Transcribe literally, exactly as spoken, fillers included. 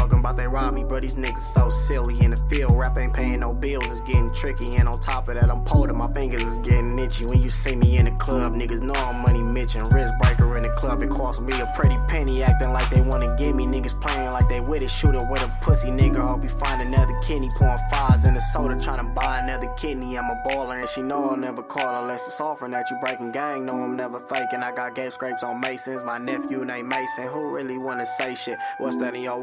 talking about they rob me, bro. These niggas so silly in the field. Rap ain't paying no bills, it's getting tricky. And on top of that, I'm pulled and my fingers is getting itchy. When you see me in the club, niggas know I'm money mitchin'. Wrist breaker in the club, it cost me a pretty penny. Acting like they wanna get me, niggas playing like they with it. Shooter with a pussy, nigga. Hope you find another kidney. Pouring fives in the soda, tryna buy another kidney. I'm a baller and she know I'll never call unless it's offering that you breaking gang. No, I'm never faking. I got gap scrapes on Masons. My nephew named Mason. Who really wanna say shit? What's that in your